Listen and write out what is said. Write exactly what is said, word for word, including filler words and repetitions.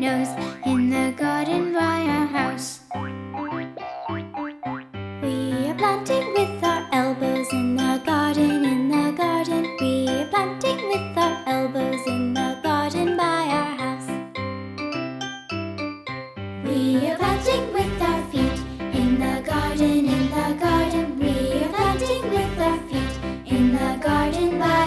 nose in the garden by our house. We are planting with our elbows in the garden, in the garden. We are planting with our elbows in the garden by our house. We are planting with our feet in the garden, in the garden. We are planting with our feet in the garden by